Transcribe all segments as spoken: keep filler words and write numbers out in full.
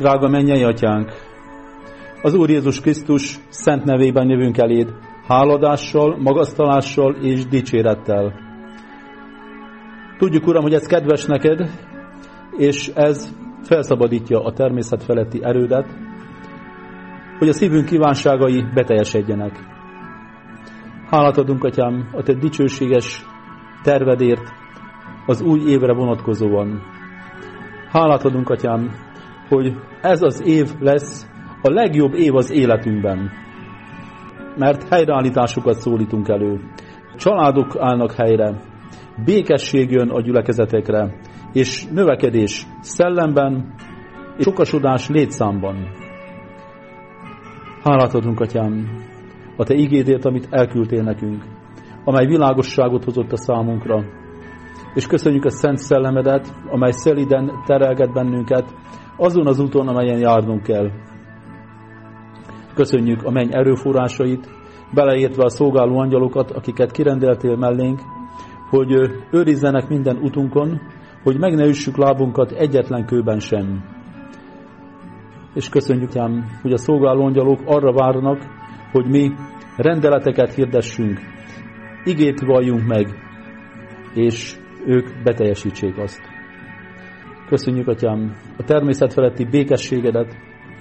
Drága mennyei Atyánk, az Úr Jézus Krisztus szent nevében jövünk eléd, háladással, magasztalással és dicsérettel. Tudjuk, Uram, hogy ez kedves neked, és ez felszabadítja a természet feletti erődet, hogy a szívünk kívánságai beteljesedjenek. Hálát adunk, Atyám, a te dicsőséges tervedért az új évre vonatkozóan. Hálát adunk, Atyám, hogy ez az év lesz a legjobb év az életünkben, mert helyreállításokat szólítunk elő. Családok állnak helyre, békesség jön a gyülekezetekre, és növekedés szellemben, és sokasodás létszámban. Hálát adunk, Atyám, a te igédért, amit elküldtél nekünk, amely világosságot hozott a számunkra, és köszönjük a szent szellemedet, amely szeliden terelget bennünket azon az úton, amelyen járnunk kell. Köszönjük a menny erőforrásait, beleértve a szolgáló angyalokat, akiket kirendeltél mellénk, hogy őrizzenek minden utunkon, hogy meg ne üssük lábunkat egyetlen kőben sem. És köszönjük, Atyám, hogy a szolgáló angyalok arra várnak, hogy mi rendeleteket hirdessünk, igét valljunk meg, és ők beteljesítsék azt. Köszönjük, Atyám, a természet feletti békességedet.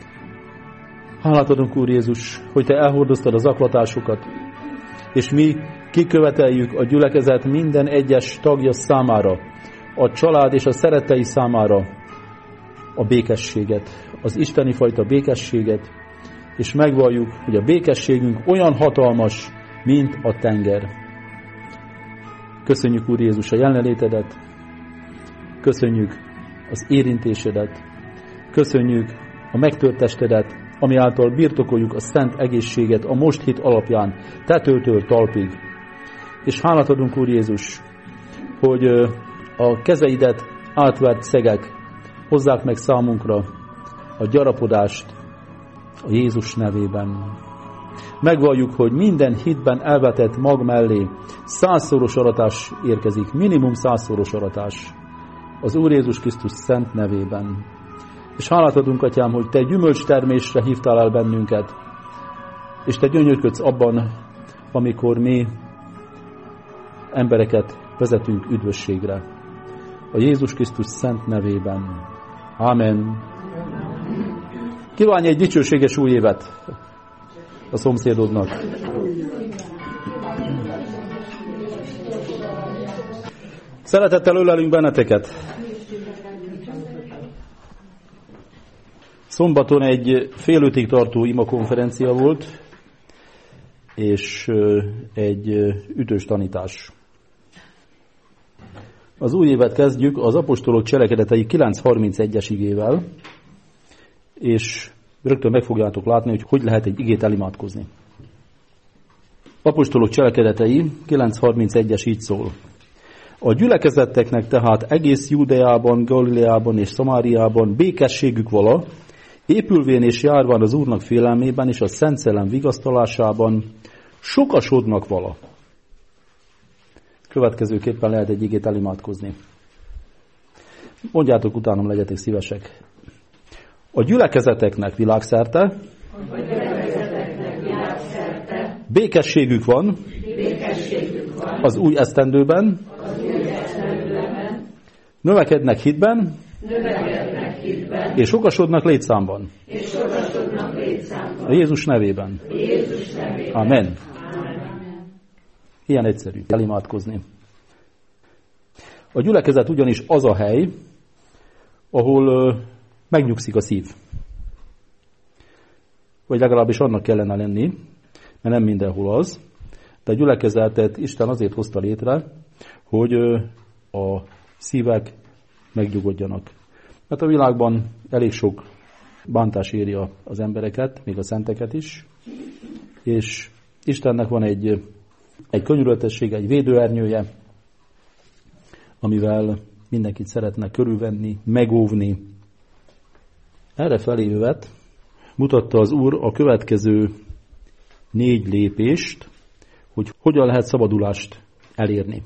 Hálát adunk, Úr Jézus, hogy te elhordoztad a zaklatásokat, és mi kiköveteljük a gyülekezet minden egyes tagja számára, a család és a szerettei számára a békességet, az isteni fajta békességet, és megvalljuk, hogy a békességünk olyan hatalmas, mint a tenger. Köszönjük, Úr Jézus, a jelenlétedet, köszönjük az érintésedet, köszönjük a megtört testedet, ami által birtokoljuk a szent egészséget a most hit alapján, tetőtől talpig. És hálát adunk, Úr Jézus, hogy a kezeidet átvert szegek hozzák meg számunkra a gyarapodást a Jézus nevében. Megvalljuk, hogy minden hitben elvetett mag mellé százszoros aratás érkezik, minimum százszoros aratás az Úr Jézus Krisztus szent nevében. És hálát adunk, Atyám, hogy te gyümölcstermésre hívtál el bennünket, és te gyönyörködsz abban, amikor mi embereket vezetünk üdvösségre. A Jézus Krisztus szent nevében. Ámen. Kívánj egy dicsőséges új évet a szomszédodnak. Szeretettel ölelünk benneteket. Szombaton egy fél ötig tartó imakonferencia volt, és egy ütős tanítás. Az új évet kezdjük az apostolok cselekedetei kilenc harmincegyes igével, és rögtön meg fogjátok látni, hogy hogy lehet egy igét elimádkozni. Apostolok cselekedetei kilenc harmincegyes így szól. A gyülekezetteknek tehát egész Júdeában, Galileában és Szamáriában békességük vala, épülvén és járván az Úrnak félelmében és a Szent Szellem vigasztalásában sokasodnak vala. Következőképpen lehet egy igét elimádkozni. Mondjátok utánam, legyetek szívesek. A gyülekezeteknek világszerte, a gyülekezeteknek világszerte békességük van, békességük van az új esztendőben, az új esztendőben növekednek hitben, növekednek hitben és sokasodnak létszámban. És sokasodnak létszámban. A Jézus nevében. A Jézus nevében. Amen. Amen. Ilyen egyszerű elimádkozni. A gyülekezet ugyanis az a hely, ahol megnyugszik a szív. Vagy legalábbis annak kellene lenni, mert nem mindenhol az. De a gyülekezetet Isten azért hozta létre, hogy a szívek megnyugodjanak. Mert a világban elég sok bántás éri az embereket, még a szenteket is, és Istennek van egy, egy könyörületessége, egy védőernyője, amivel mindenkit szeretne körülvenni, megóvni. Erre felé jövet mutatta az Úr a következő négy lépést, hogy hogyan lehet szabadulást elérni.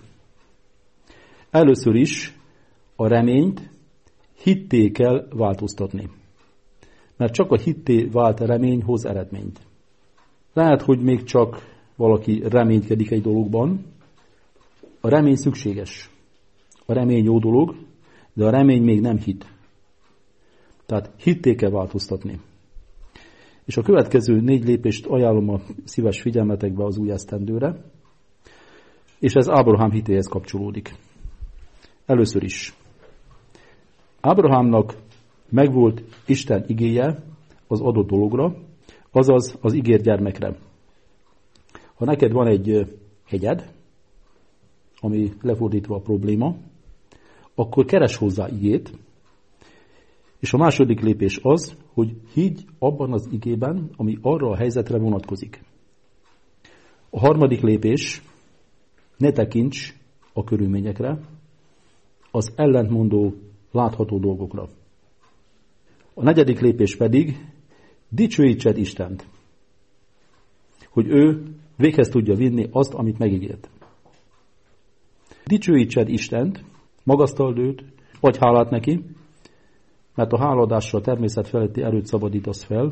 Először is a reményt hitté kell változtatni. Mert csak a hitté vált remény hoz eredményt. Lehet, hogy még csak valaki reménykedik egy dologban. A remény szükséges. A remény jó dolog, de a remény még nem hit. Tehát hitté kell változtatni. És a következő négy lépést ajánlom a szíves figyelmetekbe az új esztendőre, és ez Ábrahám hitéhez kapcsolódik. Először is. Ábrahámnak megvolt Isten igéje az adott dologra, azaz az ígért gyermekre. Ha neked van egy hegyed, ami lefordítva a probléma, akkor keres hozzá igét, és a második lépés az, hogy higgy abban az igében, ami arra a helyzetre vonatkozik. A harmadik lépés, ne tekints a körülményekre, az ellentmondó, látható dolgokra. A negyedik lépés pedig, dicsőítsed Istent, hogy ő véghez tudja vinni azt, amit megígért. Dicsőítsed Istent, magasztald őt, adj hálát neki, mert a hálaadásra a természet feletti erőt szabadítasz fel,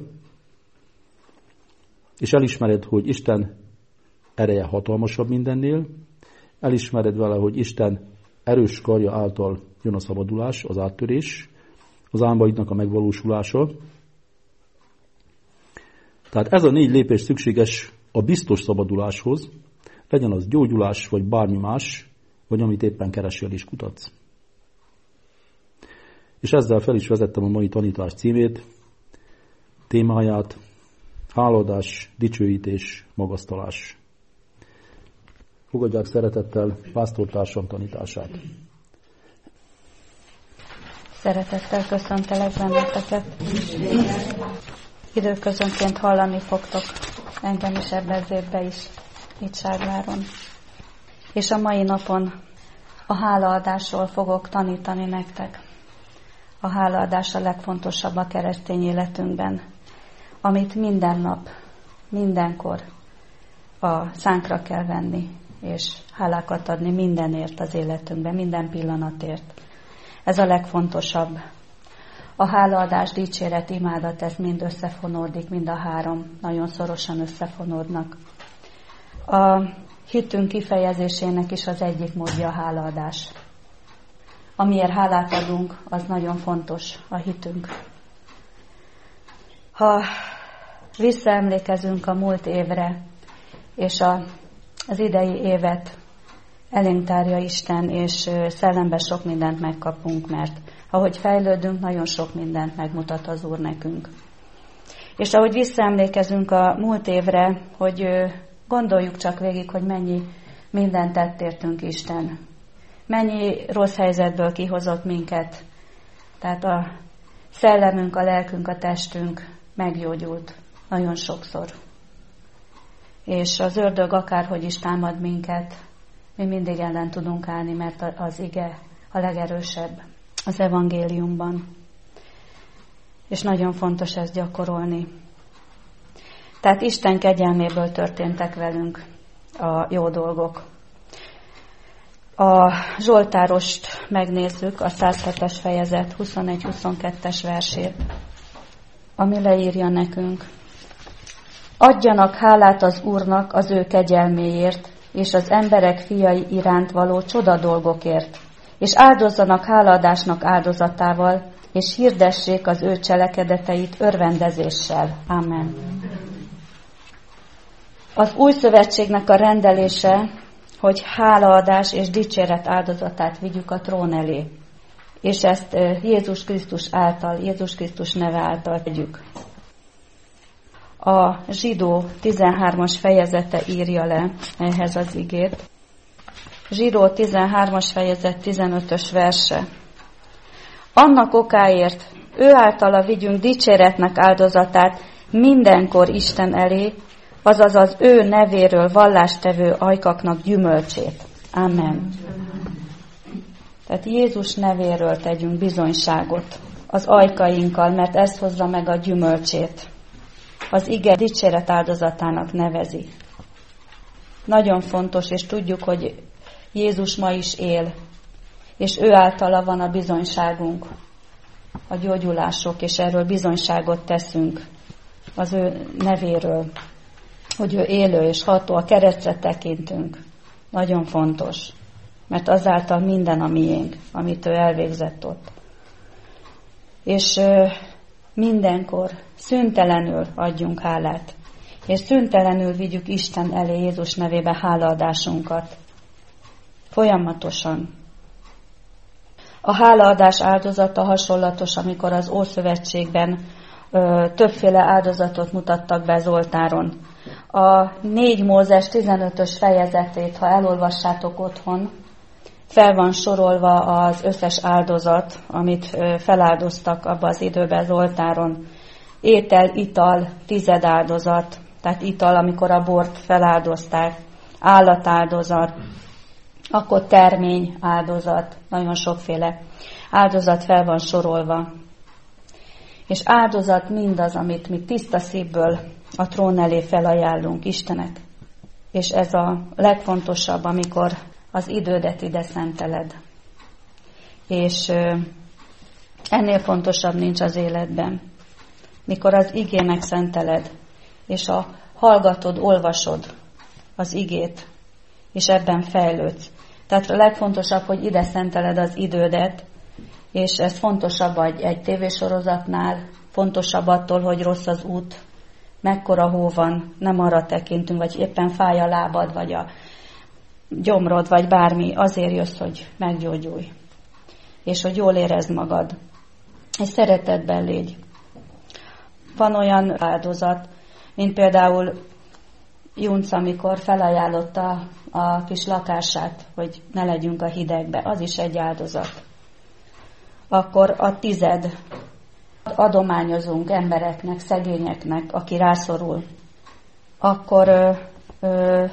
és elismered, hogy Isten ereje hatalmasabb mindennél, elismered vele, hogy Isten erős karja által jön a szabadulás, az áttörés, az álmaidnak a megvalósulása. Tehát ez a négy lépés szükséges a biztos szabaduláshoz, legyen az gyógyulás, vagy bármi más, vagy amit éppen keresél és kutatsz. És ezzel fel is vezettem a mai tanítás címét, témáját, hálaadás, dicsőítés, magasztalás. Fogadják szeretettel pásztortársam tanítását. Szeretettel köszöntelek benneteket. Időközönként hallani fogtok engem is ebben az évben is, itt Ságváron. És a mai napon a hálaadásról fogok tanítani nektek. A hálaadás a legfontosabb a keresztény életünkben, amit minden nap, mindenkor a szánkra kell venni, és hálákat adni mindenért az életünkben, minden pillanatért. Ez a legfontosabb. A hálaadás, dicséret, imádat, ez mind összefonódik, mind a három nagyon szorosan összefonódnak. A hitünk kifejezésének is az egyik módja a hálaadás. Amiért hálát adunk, az nagyon fontos, a hitünk. Ha visszaemlékezünk a múlt évre, és a, az idei évet elénk tárja Isten, és szellemben sok mindent megkapunk, mert ahogy fejlődünk, nagyon sok mindent megmutat az Úr nekünk. És ahogy visszaemlékezünk a múlt évre, hogy gondoljuk csak végig, hogy mennyi mindent tett értünk Isten. Mennyi rossz helyzetből kihozott minket. Tehát a szellemünk, a lelkünk, a testünk meggyógyult nagyon sokszor. És az ördög akárhogy is támad minket, mi mindig ellen tudunk állni, mert az ige a legerősebb az evangéliumban. És nagyon fontos ezt gyakorolni. Tehát Isten kegyelméből történtek velünk a jó dolgok. A Zsoltárost megnézzük, a száz hetes fejezet huszonegy-huszonkettes versét, ami leírja nekünk. Adjanak hálát az Úrnak az ő kegyelméért, és az emberek fiai iránt való csoda dolgokért, és áldozzanak hálaadásnak áldozatával, és hirdessék az ő cselekedeteit örvendezéssel. Amen. Az új szövetségnek a rendelése, hogy hálaadás és dicséret áldozatát vigyük a trón elé. És ezt Jézus Krisztus által, Jézus Krisztus neve által tegyük. A Zsidó tizenhármas fejezete írja le ehhez az igét. Zsidó tizenhármas fejezet tizenötös verse. Annak okáért ő általa vigyünk dicséretnek áldozatát mindenkor Isten elé, azaz az ő nevéről vallástevő ajkaknak gyümölcsét. Amen. Tehát Jézus nevéről tegyünk bizonyságot az ajkainkkal, mert ez hozza meg a gyümölcsét. Az ige dicséret áldozatának nevezi. Nagyon fontos, és tudjuk, hogy Jézus ma is él, és ő általa van a bizonyságunk. a gyógyulások, és erről bizonyságot teszünk az ő nevéről, hogy ő élő és ható, a keresztre tekintünk. Nagyon fontos, mert azáltal minden a miénk, amit ő elvégzett ott. És mindenkor szüntelenül adjunk hálát, és szüntelenül vigyük Isten elé Jézus nevébe hálaadásunkat. Folyamatosan. A hálaadás áldozata hasonlatos, amikor az Ószövetségben ö, többféle áldozatot mutattak be az oltáron. A négy Mózes tizenötös fejezetét, ha elolvassátok otthon, fel van sorolva az összes áldozat, amit ö, feláldoztak abba az időben az oltáron. Étel, ital, tized áldozat, tehát ital, amikor a bort feláldozták, állatáldozat, akkor termény áldozat, nagyon sokféle áldozat fel van sorolva. És áldozat mindaz, amit mi tiszta szívből a trón elé felajánlunk Istenek. És ez a legfontosabb, amikor az idődet ide szenteled. És ennél fontosabb nincs az életben. Mikor az igének szenteled, és a hallgatod, olvasod az igét, és ebben fejlődsz. Tehát a legfontosabb, hogy ide szenteled az idődet, és ez fontosabb egy, egy tévésorozatnál, fontosabb attól, hogy rossz az út, mekkora hó van, nem arra tekintünk, vagy éppen fáj a lábad, vagy a gyomrod, vagy bármi, azért jössz, hogy meggyógyulj. És hogy jól érezd magad. És szeretetben légy. Van olyan áldozat, mint például Junc, amikor felajánlotta a kis lakását, hogy ne legyünk a hidegbe, az is egy áldozat. Akkor a tized adományozunk embereknek, szegényeknek, aki rászorul. Akkor ö, ö,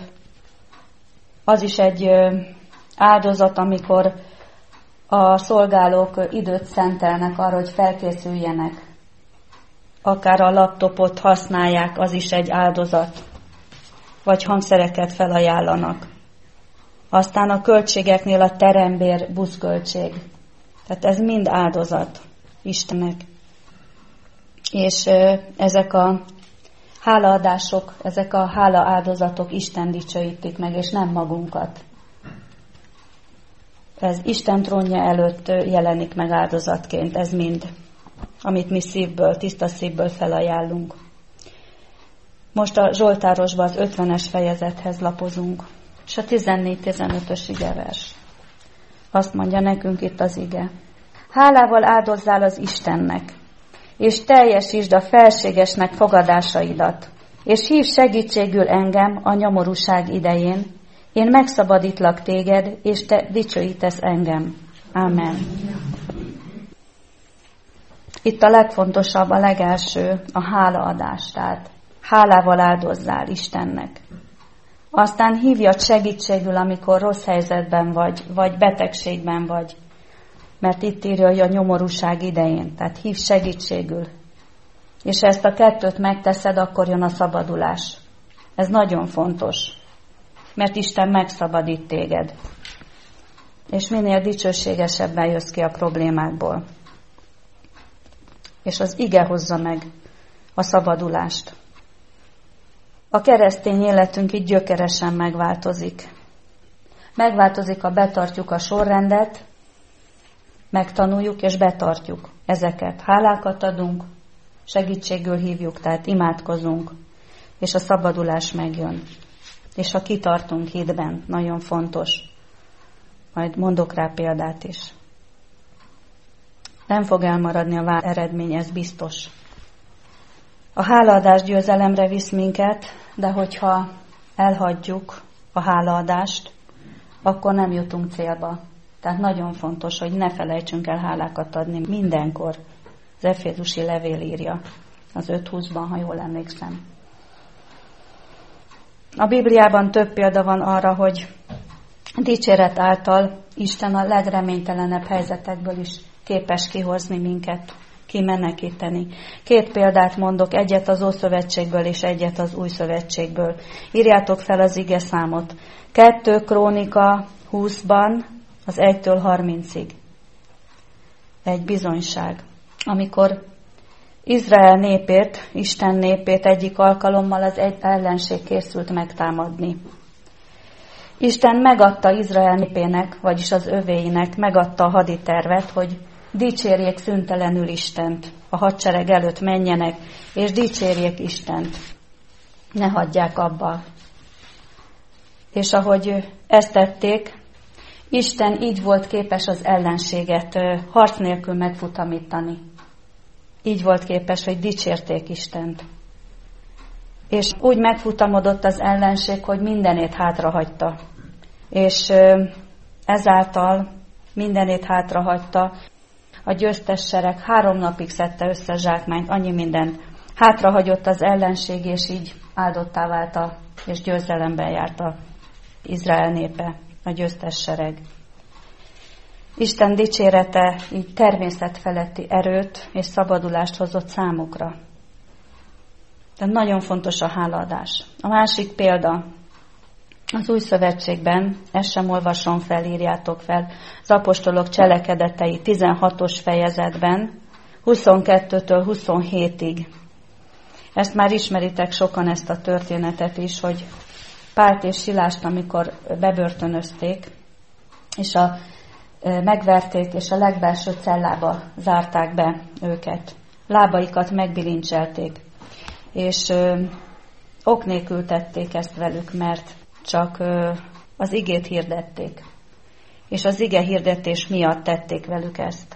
az is egy ö, áldozat, amikor a szolgálók időt szentelnek arra, hogy felkészüljenek. Akár a laptopot használják, az is egy áldozat. Vagy hangszereket felajánlanak. Aztán a költségeknél a terembér, buszköltség. Tehát ez mind áldozat Istennek. És ezek a hálaadások, ezek a hálaáldozatok Isten dicsőítik meg, és nem magunkat. Ez Isten trónja előtt jelenik meg áldozatként, ez mind, amit mi szívből, tiszta szívből felajánlunk. Most a Zsoltárosban az ötvenes fejezethez lapozunk, és a tizennégy tizenötös igevers. Azt mondja nekünk itt az ige. Hálával áldozzál az Istennek, és teljesítsd a felségesnek fogadásaidat, és hívj segítségül engem a nyomorúság idején, én megszabadítlak téged, és te dicsőítesz engem. Amen. Itt a legfontosabb, a legelső a hálaadás, tehát hálával áldozzál Istennek. Aztán hívjad segítségül, amikor rossz helyzetben vagy, vagy betegségben vagy. Mert itt írja, hogy a nyomorúság idején. Tehát hív segítségül. És ezt a kettőt megteszed, akkor jön a szabadulás. Ez nagyon fontos. Mert Isten megszabadít téged. És minél dicsőségesebben jössz ki a problémákból. És az ige hozza meg a szabadulást. A keresztény életünk így gyökeresen megváltozik. Megváltozik, ha betartjuk a sorrendet, megtanuljuk és betartjuk ezeket. Hálákat adunk, segítségül hívjuk, tehát imádkozunk, és a szabadulás megjön. És ha kitartunk hitben, nagyon fontos. Majd mondok rá példát is. Nem fog elmaradni a vár eredmény, ez biztos. A hálaadás győzelemre visz minket, de hogyha elhagyjuk a hálaadást, akkor nem jutunk célba. Tehát nagyon fontos, hogy ne felejtsünk el hálákat adni mindenkor. Az Efézusi levél írja, az öt húszban, ha jól emlékszem. A Bibliában több példa van arra, hogy dicséret által Isten a legreménytelenebb helyzetekből is képes kihozni minket, kimenekíteni. Két példát mondok, egyet az Ószövetségből és egyet az Új Szövetségből. Írjátok fel az ige számot. Kettő Krónika húszban, az egytől harmincig. Egy bizonyság. amikor Izrael népét, Isten népét egyik alkalommal az egy ellenség készült megtámadni. Isten megadta Izrael népének, vagyis az övéinek, megadta a haditervet, hogy dicsérjék szüntelenül Istent, a hadsereg előtt menjenek, és dicsérjék Istent. Ne hagyják abba. És ahogy ezt tették, Isten így volt képes az ellenséget harc nélkül megfutamítani. Így volt képes, hogy dicsérték Istent. És úgy megfutamodott az ellenség, hogy mindenét hátrahagyta. És ezáltal mindenét hátrahagyta. A győztes sereg három napig szedte össze zsákmányt, annyi minden hátrahagyott az ellenség, és így áldottá vált a, és győzelemben járt a Izrael népe, a győztes sereg. Isten dicsérete így természetfeletti erőt és szabadulást hozott számukra. Tehát nagyon fontos a hálaadás. A másik példa, az Új Szövetségben, ezt sem olvasom fel, írjátok fel, az apostolok cselekedetei tizenhatos fejezetben, huszonkettőtől huszonhétig. Ezt már ismeritek sokan, ezt a történetet is, hogy Pált és Silást, amikor bebörtönözték, és a, megverték, és a legbelső cellába zárták be őket. Lábaikat megbilincselték, és ö, ok nélkül tették ezt velük, mert csak ö, az igét hirdették. És az ige hirdetés miatt tették velük ezt.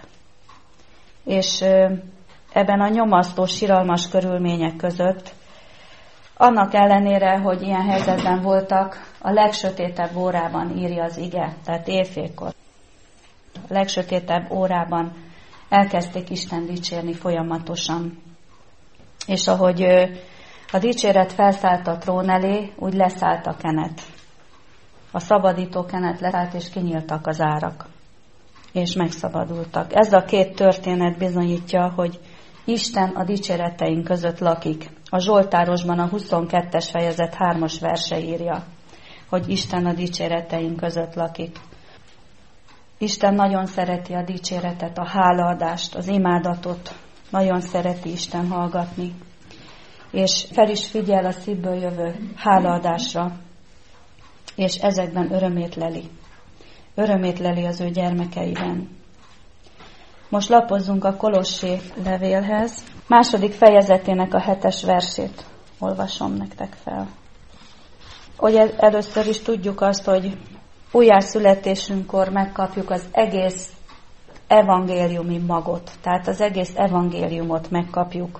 És ö, ebben a nyomasztó, siralmas körülmények között, annak ellenére, hogy ilyen helyzetben voltak, a legsötétebb órában írja az ige, tehát éjfélkor. A legsötétebb órában elkezdték Isten dicsérni folyamatosan. És ahogy a dicséret felszállt a trón elé, úgy leszállt a kenet. A szabadító kenet leszállt, és kinyíltak az árak. És megszabadultak. Ez a két történet bizonyítja, hogy Isten a dicséreteink között lakik. A Zsoltárosban a huszonkettes fejezet hármas verse írja, hogy Isten a dicséreteink között lakik. Isten nagyon szereti a dicséretet, a hálaadást, az imádatot. Nagyon szereti Isten hallgatni. És fel is figyel a szívből jövő hálaadásra, és ezekben örömét leli. Örömét leli az ő gyermekeiben. Most lapozzunk a Kolossé levélhez. Második fejezetének a hetes versét olvasom nektek fel. Hogy először is tudjuk azt, hogy újjászületésünkkor megkapjuk az egész evangéliumi magot. Tehát az egész evangéliumot megkapjuk.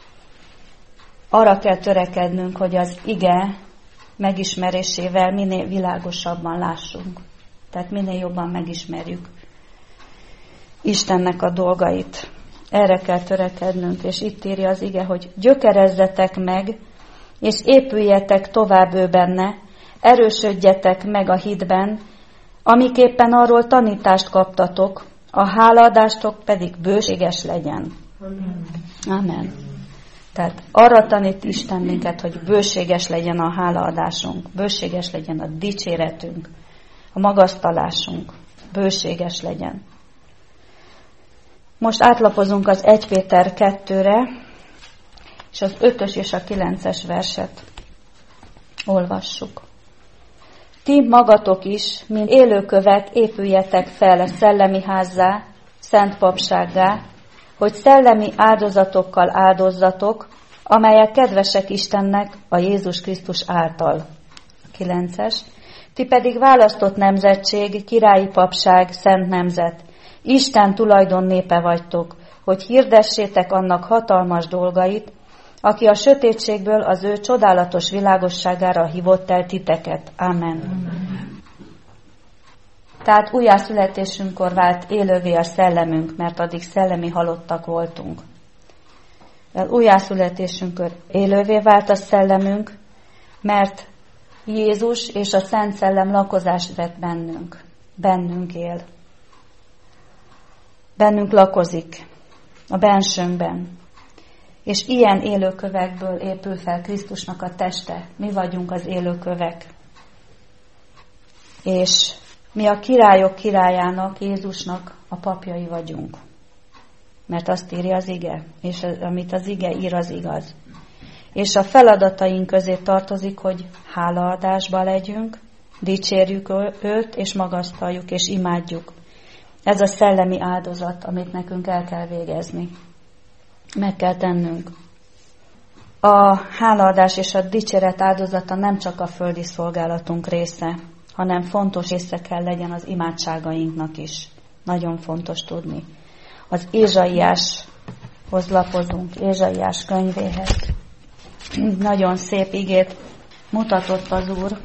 Arra kell törekednünk, hogy az ige megismerésével minél világosabban lássunk. Tehát minél jobban megismerjük Istennek a dolgait. Erre kell törekednünk, és itt írja az ige, hogy gyökerezzetek meg, és épüljetek tovább ő benne, erősödjetek meg a hitben, amiképpen arról tanítást kaptatok, a hálaadást pedig bőséges legyen. Amen. Amen. Tehát arra tanít Isten minket, hogy bőséges legyen a hálaadásunk, bőséges legyen a dicséretünk, a magasztalásunk, bőséges legyen. Most átlapozunk az Első Péter kettőre, és az ötös és a kilences verset olvassuk. Ti magatok is, mint élőkövek, épüljetek fel szellemi házzá, szent papsággá, hogy szellemi áldozatokkal áldozzatok, amelyek kedvesek Istennek a Jézus Krisztus által. kilences. Ti pedig választott nemzetség, királyi papság, szent nemzet, Isten tulajdon népe vagytok, hogy hirdessétek annak hatalmas dolgait, aki a sötétségből az ő csodálatos világosságára hívott el titeket. Amen. Amen. Tehát újjászületésünkkor vált élővé a szellemünk, mert addig szellemi halottak voltunk. Újjászületésünkkor élővé vált a szellemünk, mert Jézus és a Szent Szellem lakozást vett bennünk. Bennünk él. Bennünk lakozik, a bensőnkben. És ilyen élőkövekből épül fel Krisztusnak a teste. Mi vagyunk az élőkövek. És mi a királyok királyának, Jézusnak a papjai vagyunk. mert azt írja az ige, és amit az ige ír, az igaz. És a feladataink közé tartozik, hogy hálaadásba legyünk, dicsérjük őt, és magasztaljuk, és imádjuk. Ez a szellemi áldozat, amit nekünk el kell végezni. Meg kell tennünk. A hálaadás és a dicséret áldozata nem csak a földi szolgálatunk része, hanem fontos része kell legyen az imádságainknak is. Nagyon fontos tudni. Az Ézsaiáshoz lapozunk, Ézsaiás könyvéhez. Nagyon szép igét mutatott az Úr.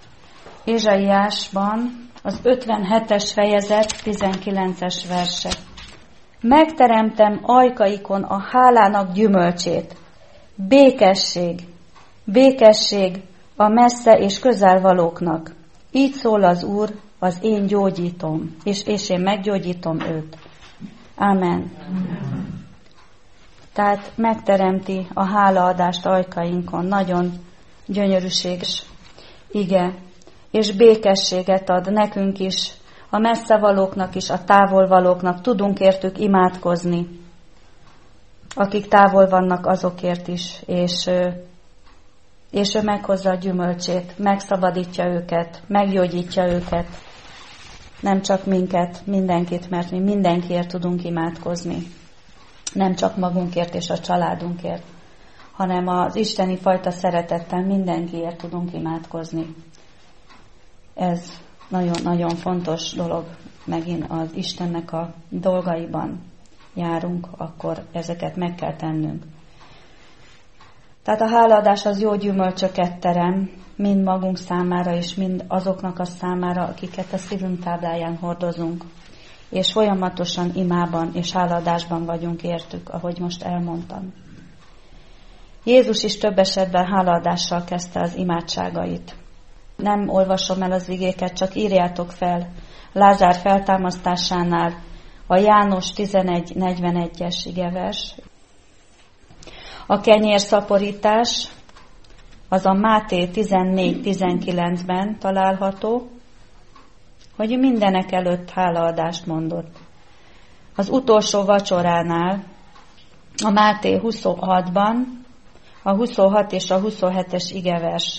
Ézsaiásban az ötvenhetes fejezet tizenkilences verse. Megteremtem ajkaikon a hálának gyümölcsét. Békesség, békesség a messze és közelvalóknak. Így szól az Úr, az én gyógyítom, és, és én meggyógyítom őt. Amen. Amen. Tehát megteremti a hálaadást ajkainkon. Nagyon gyönyörűséges ige. És békességet ad nekünk is, a messzevalóknak is, a távolvalóknak. Tudunk értük imádkozni. Akik távol vannak, azokért is. És, és ő meghozza a gyümölcsét, megszabadítja őket, meggyógyítja őket. Nem csak minket, mindenkit, mert mi mindenkiért tudunk imádkozni. Nem csak magunkért és a családunkért, hanem az isteni fajta szeretettel mindenkiért tudunk imádkozni. Ez nagyon-nagyon fontos dolog, megint az Istennek a dolgaiban járunk, akkor ezeket meg kell tennünk. Tehát a hálaadás az jó gyümölcsöket terem, mind magunk számára, és mind azoknak a számára, akiket a szívünk tábláján hordozunk. És folyamatosan imában és hálaadásban vagyunk értük, ahogy most elmondtam. Jézus is több esetben hálaadással kezdte az imádságait. Nem olvasom el az igéket, csak írjátok fel. Lázár feltámasztásánál a János tizenegy negyvenegyes igevers. A kenyérszaporítás az a Máté tizennégy tizenkilencben található, hogy mindenek előtt hálaadást mondott. Az utolsó vacsoránál a Máté huszonhatban a huszonhat és a huszonhetes igevers.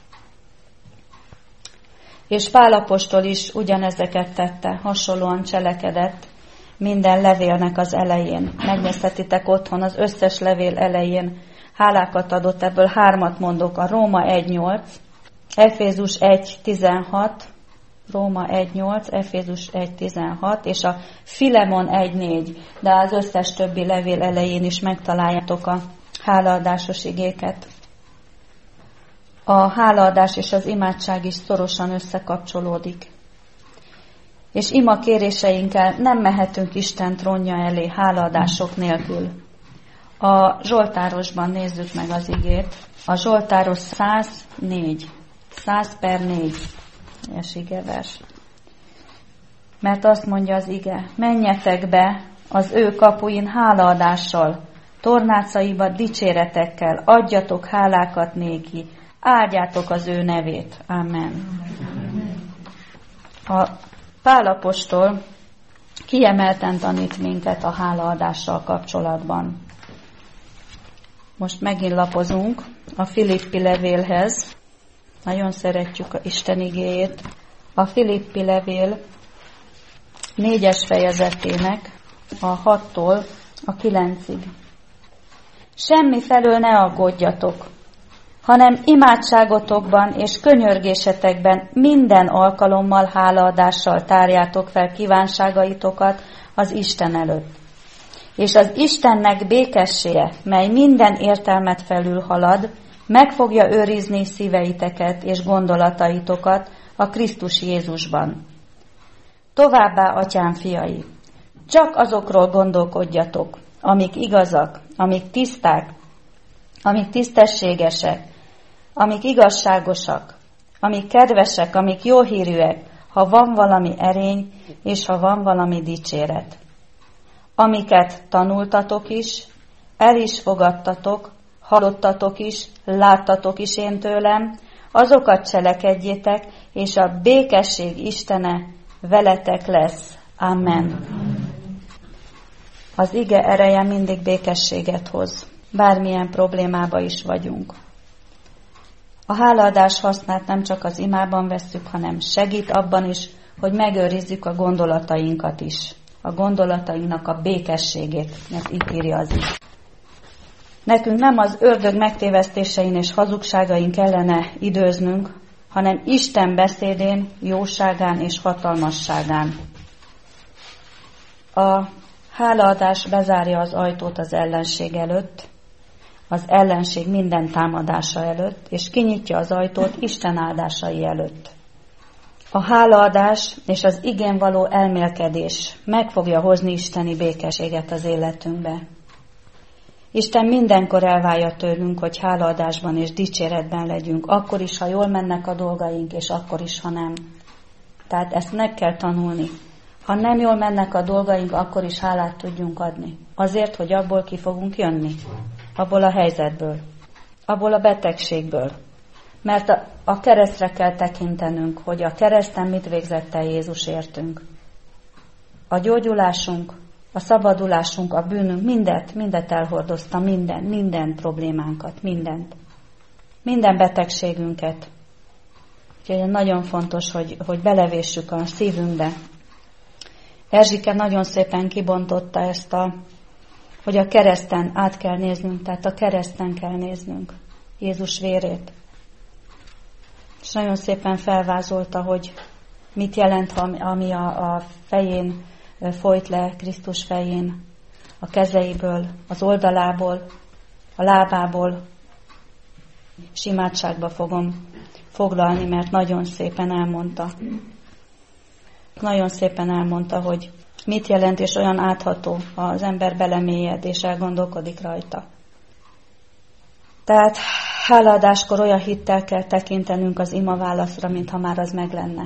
És Pál apostol is ugyanezeket tette, hasonlóan cselekedett minden levélnek az elején. Megnézhetitek otthon az összes levél elején hálákat adott, ebből hármat mondok, a Róma egy nyolc, Efézus egy tizenhat, Róma egy nyolc, Efézus egy tizenhat, és a Filemon egy négy, de az összes többi levél elején is megtaláljátok a hálaadásos igéket. A hálaadás és az imádság is szorosan összekapcsolódik. És ima kéréseinkkel nem mehetünk Isten trónja elé hálaadások nélkül. A Zsoltárosban nézzük meg az igét. A Zsoltáros száz négy. száz per négy. Es igevers. Mert azt mondja az ige, menjetek be az ő kapuin hálaadással, tornácaiba dicséretekkel, adjatok hálákat néki, áldjátok az ő nevét. Amen. A Pál apostol kiemelten tanít minket a hálaadással kapcsolatban. Most megint lapozunk a Filippi levélhez. Nagyon szeretjük a Isten igéjét. A Filippi levél négyes fejezetének a hattól a kilencig. Semmi felől ne aggódjatok, hanem imádságotokban és könyörgésetekben minden alkalommal hálaadással tárjátok fel kívánságaitokat az Isten előtt. És az Istennek békessége, mely minden értelmet felülhalad, meg fogja őrizni szíveiteket és gondolataitokat a Krisztus Jézusban. Továbbá, atyám fiai, csak azokról gondolkodjatok, amik igazak, amik tiszták, amik tisztességesek, amik igazságosak, amik kedvesek, amik jóhírűek, ha van valami erény, és ha van valami dicséret. Amiket tanultatok is, el is fogadtatok, hallottatok is, láttatok is én tőlem, azokat cselekedjétek, és a békesség Istene veletek lesz. Amen. Az ige ereje mindig békességet hoz, bármilyen problémába is vagyunk. A hálaadás hasznát nem csak az imában vesszük, hanem segít abban is, hogy megőrizzük a gondolatainkat is. A gondolatainknak a békességét, mert itt írja az ige. Nekünk nem az ördög megtévesztésein és hazugságain kellene időznünk, hanem Isten beszédén, jóságán és hatalmasságán. A hálaadás bezárja az ajtót az ellenség előtt, az ellenség minden támadása előtt, és kinyitja az ajtót Isten áldásai előtt. A hálaadás és az igén való elmélkedés meg fogja hozni isteni békességet az életünkbe. Isten mindenkor elvárja tőlünk, hogy hálaadásban és dicséretben legyünk, akkor is, ha jól mennek a dolgaink, és akkor is, ha nem. Tehát ezt meg kell tanulni. Ha nem jól mennek a dolgaink, akkor is hálát tudjunk adni. Azért, hogy abból ki fogunk jönni. Abból a helyzetből. Abból a betegségből. Mert a, a keresztre kell tekintenünk, hogy a kereszten mit végzett el Jézus értünk. A gyógyulásunk, a szabadulásunk, a bűnünk, mindet, mindet elhordozta, minden, minden problémánkat, mindent. Minden betegségünket. Úgyhogy nagyon fontos, hogy, hogy belevéssük a szívünkbe. Erzsike nagyon szépen kibontotta ezt a, hogy a kereszten át kell néznünk, tehát a kereszten kell néznünk Jézus vérét. És nagyon szépen felvázolta, hogy mit jelent, ami a, a fején folyt le, Krisztus fején, a kezeiből, az oldalából, a lábából. És imádságba fogom foglalni, mert nagyon szépen elmondta. Nagyon szépen elmondta, hogy mit jelent, és olyan átható, ha az ember belemélyed, és elgondolkodik rajta. Tehát hálaadáskor olyan hittel kell tekintenünk az ima válaszra, mintha már az meg lenne.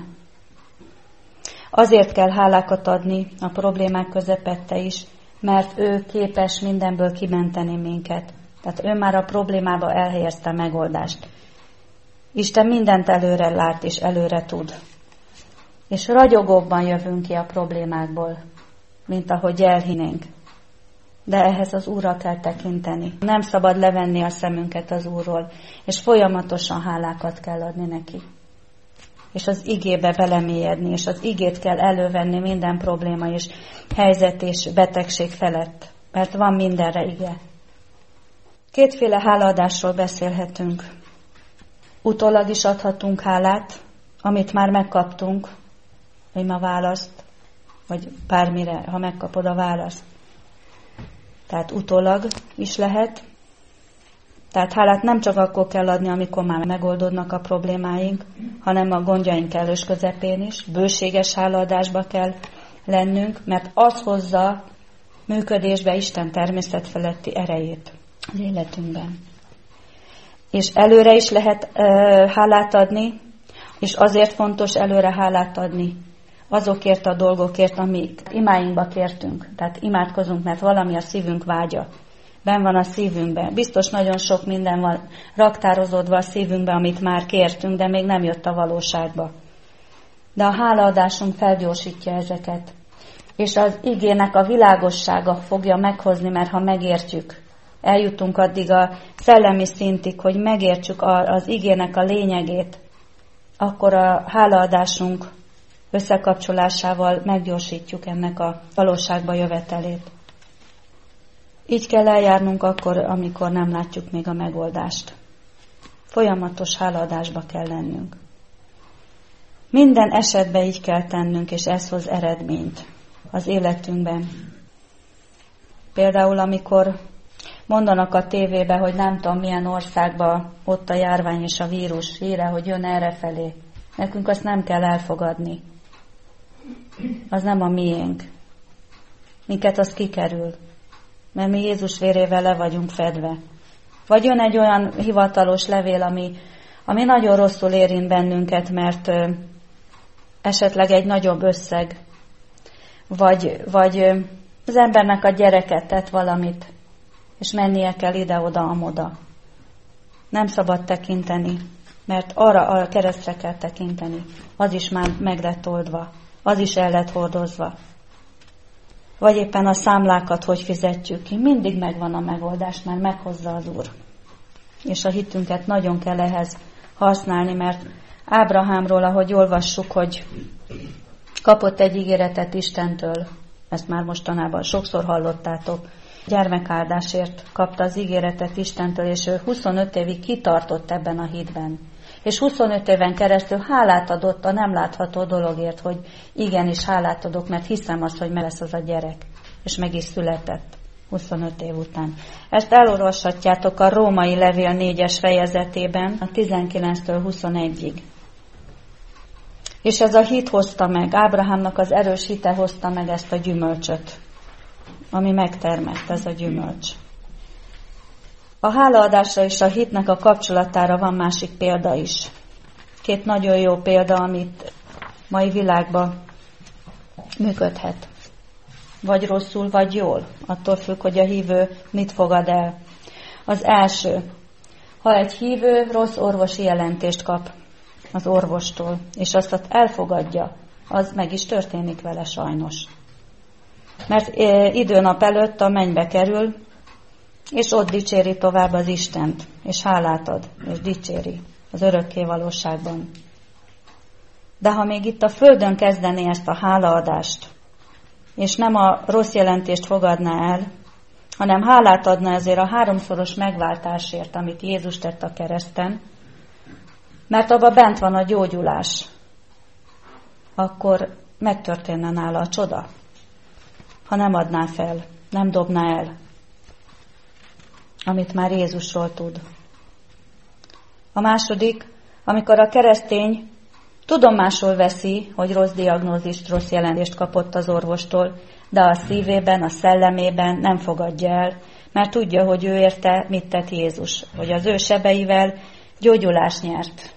Azért kell hálákat adni a problémák közepette is, mert ő képes mindenből kimenteni minket. Tehát ő már a problémába elhelyezte a megoldást. Isten mindent előre lát és előre tud. És ragyogóbban jövünk ki a problémákból, mint ahogy elhinnénk. De ehhez az Úrra kell tekinteni. Nem szabad levenni a szemünket az Úrról, és folyamatosan hálákat kell adni neki. És az igébe belemélyedni, és az igét kell elővenni minden probléma és helyzet és betegség felett, mert van mindenre ige. Kétféle hálaadásról beszélhetünk. Utólag is adhatunk hálát, amit már megkaptunk, hogy ma választ, vagy bármire, ha megkapod a választ. Tehát utólag is lehet. Tehát hálát nem csak akkor kell adni, amikor már megoldódnak a problémáink, hanem a gondjaink elős közepén is. Bőséges hálaadásba kell lennünk, mert az hozza működésbe Isten természetfeletti erejét az életünkben. És előre is lehet uh, hálát adni, és azért fontos előre hálát adni azokért a dolgokért, amik imáinkba kértünk. Tehát imádkozunk, mert valami a szívünk vágya. Benn van a szívünkben. Biztos nagyon sok minden van raktározódva a szívünkben, amit már kértünk, de még nem jött a valóságba. De a hálaadásunk felgyorsítja ezeket. És az igének a világossága fogja meghozni, mert ha megértjük, eljutunk addig a szellemi szintig, hogy megértsük az igének a lényegét, akkor a hálaadásunk összekapcsolásával meggyorsítjuk ennek a valóságba jövetelét. Így kell eljárnunk akkor, amikor nem látjuk még a megoldást. Folyamatos hálaadásba kell lennünk. Minden esetben így kell tennünk, és ez hoz eredményt az életünkben. Például, amikor mondanak a tévébe, hogy nem tudom milyen országban ott a járvány és a vírus híre, hogy jön errefelé. Nekünk azt nem kell elfogadni. Az nem a miénk. Minket az kikerül. Mert mi Jézus vérével le vagyunk fedve. Vagy jön egy olyan hivatalos levél, ami, ami nagyon rosszul érint bennünket, mert ö, esetleg egy nagyobb összeg, vagy, vagy ö, az embernek a gyereket tett valamit, és mennie kell ide-oda, amoda. Nem szabad tekinteni, mert arra a keresztre kell tekinteni. Az is már meg lett oldva, az is el lett hordozva. vagy éppen a számlákat hogy fizetjük ki. Mindig megvan a megoldás, mert meghozza az Úr. És a hitünket nagyon kell ehhez használni, mert Ábrahámról, ahogy olvassuk, hogy kapott egy ígéretet Istentől, ezt már mostanában sokszor hallottátok, gyermekáldásért kapta az ígéretet Istentől, és ő huszonöt évig kitartott ebben a hitben. És huszonöt éven keresztül hálát adott a nem látható dologért, hogy igenis hálát adok, mert hiszem azt, hogy meg lesz az a gyerek. És meg is született huszonöt év után. Ezt elolvashatjátok a Római levél négyes fejezetében, a tizenkilenctől huszonegyig. És ez a hit hozta meg, Ábrahámnak az erős hite hozta meg ezt a gyümölcsöt, ami megtermett, ez a gyümölcs. A hálaadásra és a hitnek a kapcsolatára van másik példa is. Két nagyon jó példa, amit mai világban működhet. Vagy rosszul, vagy jól. Attól függ, hogy a hívő mit fogad el. Az első, ha egy hívő rossz orvosi jelentést kap az orvostól, és azt elfogadja, az meg is történik vele sajnos. Mert időnap előtt a mennybe kerül, és ott dicséri tovább az Istent, és hálát ad, és dicséri az örökké valóságban. De ha még itt a földön kezdené ezt a hálaadást, és nem a rossz jelentést fogadná el, hanem hálát adna ezért a háromszoros megváltásért, amit Jézus tett a kereszten, mert abban bent van a gyógyulás, akkor megtörténne nála a csoda, ha nem adná fel, nem dobná el, amit már Jézusról tud. A második, amikor a keresztény tudomásul veszi, hogy rossz diagnózist, rossz jelentést kapott az orvostól, de a szívében, a szellemében nem fogadja el, mert tudja, hogy ő érte, mit tett Jézus, hogy az ő sebeivel gyógyulást nyert.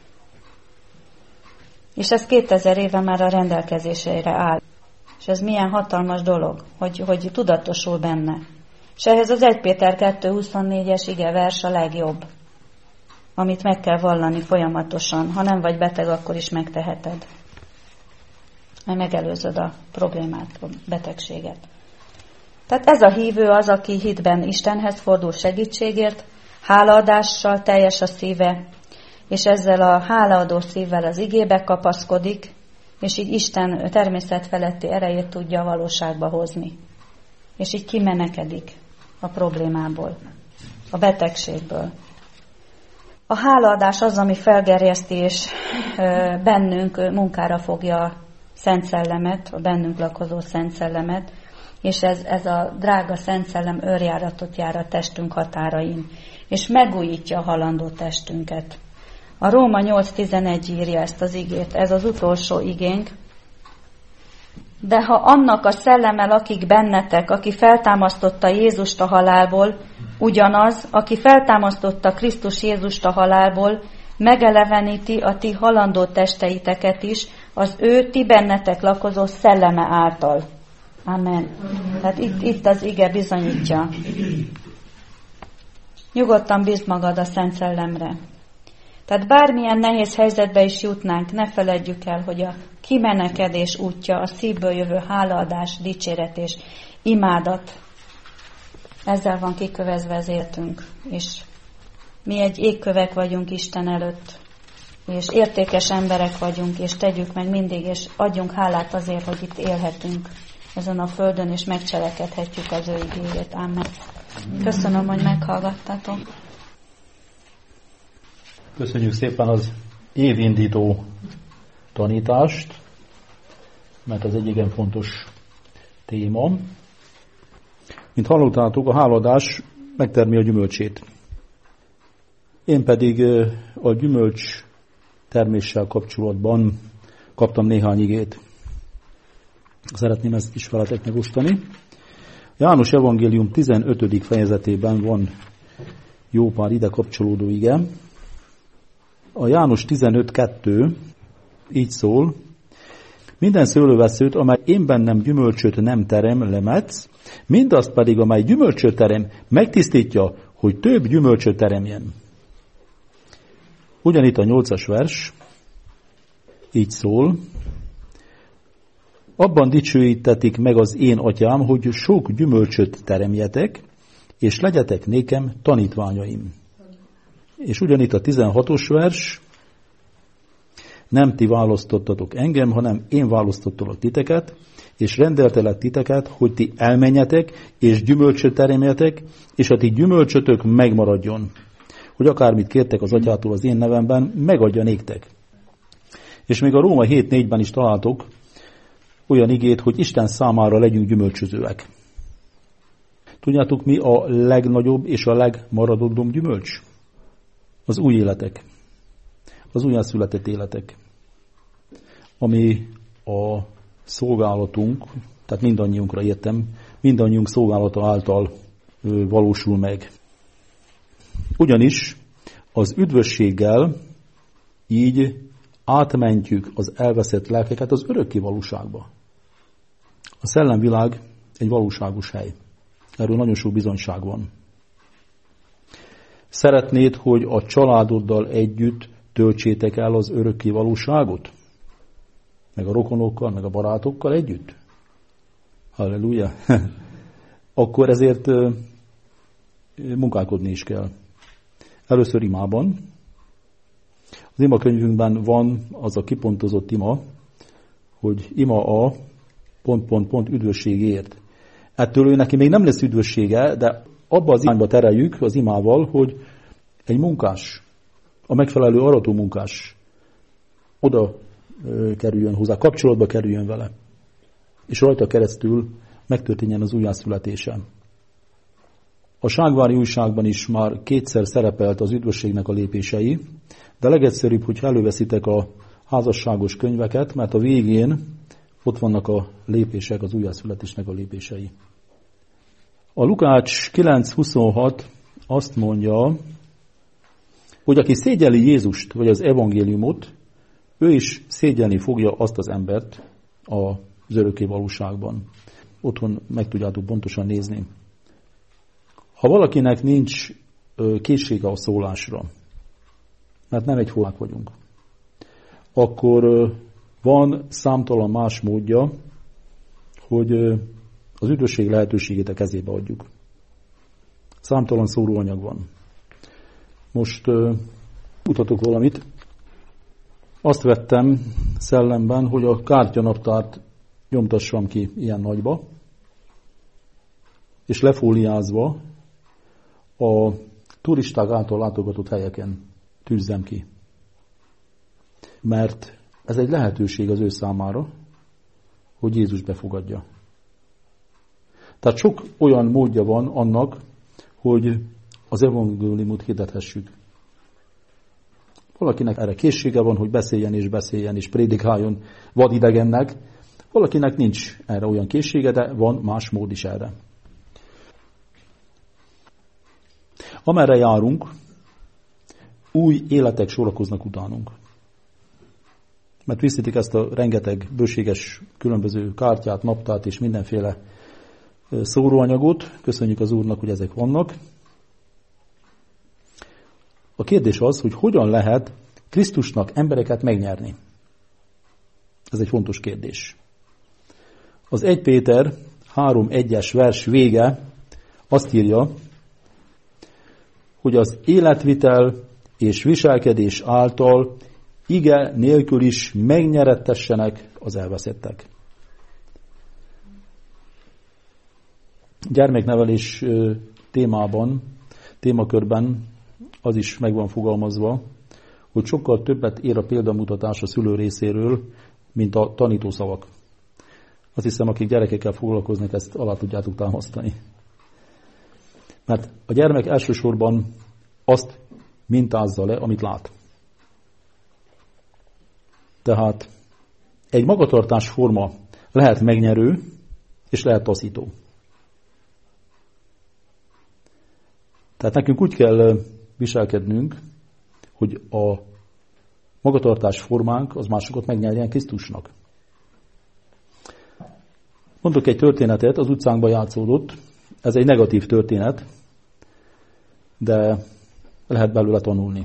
És ez kétezer éve már a rendelkezésére áll. És ez milyen hatalmas dolog, hogy, hogy tudatosul benne. És ehhez az egy Péter kettő huszonnégyes ige vers a legjobb, amit meg kell vallani folyamatosan. Ha nem vagy beteg, akkor is megteheted. Mert megelőzöd a problémát, a betegséget. Tehát ez a hívő az, aki hitben Istenhez fordul segítségért, hálaadással teljes a szíve, és ezzel a hálaadó szívvel az igébe kapaszkodik, és így Isten természetfeletti erejét tudja a valóságba hozni. És így kimenekedik a problémából, a betegségből. A hálaadás az, ami felgerjeszti, és bennünk munkára fogja a Szent Szellemet, a bennünk lakozó Szent Szellemet, és ez, ez a drága Szent Szellem őrjáratot jár a testünk határain, és megújítja a halandó testünket. A Róma nyolc tizenegy írja ezt az igét, ez az utolsó igénk. De ha annak a szelleme lakik bennetek, aki feltámasztotta Jézust a halálból, ugyanaz, aki feltámasztotta Krisztus Jézust a halálból, megeleveníti a ti halandó testeiteket is, az ő ti bennetek lakozó szelleme által. Amen. Tehát itt, itt az ige bizonyítja. Nyugodtan bízd magad a Szent Szellemre. Tehát bármilyen nehéz helyzetbe is jutnánk, ne feledjük el, hogy a kimenekedés útja, a szívből jövő hálaadás, dicséret és imádat. Ezzel van kikövezve az életünk, és mi egy égkövek vagyunk Isten előtt, és értékes emberek vagyunk, és tegyük meg mindig, és adjunk hálát azért, hogy itt élhetünk ezen a földön, és megcselekedhetjük az ő igéjét. Amen. Köszönöm, hogy meghallgattatok. Köszönjük szépen az évindító tanítást, mert ez egy igen fontos téma. Mint hallottátok, a hálaadás megtermi a gyümölcsét. Én pedig a gyümölcs terméssel kapcsolatban kaptam néhány igét. Szeretném ezt is veletek megosztani. János evangélium tizenötödik fejezetében van jó pár ide kapcsolódó ige. A János tizenöt kettő így szól: minden szőlőveszőt, amely én bennem gyümölcsöt nem terem, lemetsz, mindazt pedig, amely gyümölcsöt terem, megtisztítja, hogy több gyümölcsöt teremjen. Ugyanitt a nyolcas vers így szól: Abban dicsőítetik meg az én atyám, hogy sok gyümölcsöt teremjetek, és legyetek nékem tanítványaim. És ugyanitt a tizenhatos vers, nem ti választottatok engem, hanem én választottalak titeket, és rendeltelek titeket, hogy ti elmenjetek, és gyümölcsöt teremjetek, és a ti gyümölcsötök megmaradjon, hogy akármit kértek az atyától az én nevemben, megadja néktek. És még a Róma hét négyben is találtok olyan igét, hogy Isten számára legyünk gyümölcsözőek. Tudjátok, mi a legnagyobb és a legmaradóbb gyümölcs? Az új életek. Az újjászületett életek. Ami a szolgálatunk, tehát mindannyiunkra értem, mindannyiunk szolgálata által ö, valósul meg. Ugyanis az üdvösséggel így átmentjük az elveszett lelkeket az örökké valóságba. A szellemvilág egy valóságos hely. Erről nagyon sok bizonyság van. Szeretnéd, hogy a családoddal együtt töltsétek el az örökké valóságot? Meg a rokonokkal, meg a barátokkal együtt? Halleluja! Akkor ezért munkálkodni is kell. Először imában. Az imakönyvünkben van az a kipontozott ima, hogy ima a pont, pont, pont üdvösségért. Ettől ő neki még nem lesz üdvössége, de abba az irányba tereljük az imával, hogy egy munkás, a megfelelő arató munkás oda kerüljön hozzá, kapcsolatba kerüljön vele, és rajta keresztül megtörténjen az újjászületése. A Ságvári újságban is már kétszer szerepelt az üdvösségnek a lépései, de legegyszerűbb, hogy előveszitek a házasságos könyveket, mert a végén ott vannak a lépések, az újjászületésnek a lépései. A Lukács kilenc huszonhat azt mondja, hogy aki szégyelli Jézust, vagy az evangéliumot, ő is szégyelni fogja azt az embert az örökké valóságban. Otthon meg tudjátok pontosan nézni. Ha valakinek nincs készsége a szólásra, mert nem egy fólák vagyunk, akkor van számtalan más módja, hogy az üdvösség lehetőségét a kezébe adjuk. Számtalan szóróanyag van. Most uh, mutatok valamit. Azt vettem szellemben, hogy a kártyanaptárt nyomtassam ki ilyen nagyba, és lefóliázva a turisták által látogatott helyeken tűzzem ki. Mert ez egy lehetőség az ő számára, hogy Jézus befogadja. Tehát sok olyan módja van annak, hogy az evangéliumot hirdethessük. Valakinek erre készsége van, hogy beszéljen és beszéljen és prédikáljon vadidegennek. Valakinek nincs erre olyan készsége, de van más mód is erre. Amerre járunk, új életek sorakoznak utánunk. Mert visszítik ezt a rengeteg bőséges különböző kártyát, naptát és mindenféle szóróanyagot. Köszönjük az Úrnak, hogy ezek vannak. A kérdés az, hogy hogyan lehet Krisztusnak embereket megnyerni. Ez egy fontos kérdés. Az Első Péter három egyes vers vége azt írja, hogy az életvitel és viselkedés által ige nélkül is megnyerettessenek az elveszettek. Gyermeknevelés témában, témakörben az is meg van fogalmazva, hogy sokkal többet ér a példamutatás a szülő részéről, mint a tanítószavak. Azt hiszem, akik gyerekekkel foglalkoznak, ezt alá tudjátok támasztani. Mert a gyermek elsősorban azt mintázza le, amit lát. Tehát egy magatartás forma lehet megnyerő, és lehet taszító. Tehát nekünk úgy kell viselkednünk, hogy a magatartás formánk az másokat megnyerjen Krisztusnak. Mondok egy történetet, az utcánkban játszódott. Ez egy negatív történet, de lehet belőle tanulni.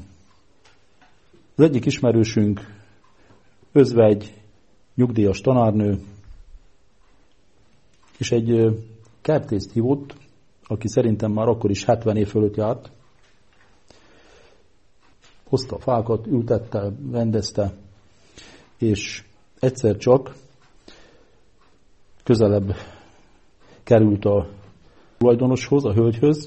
Az egyik ismerősünk özvegy, nyugdíjas tanárnő, és egy kertészt hívott, aki szerintem már akkor is hetven év fölött járt, hozta a fákat, ültette, rendezte, és egyszer csak közelebb került a tulajdonoshoz, a hölgyhöz,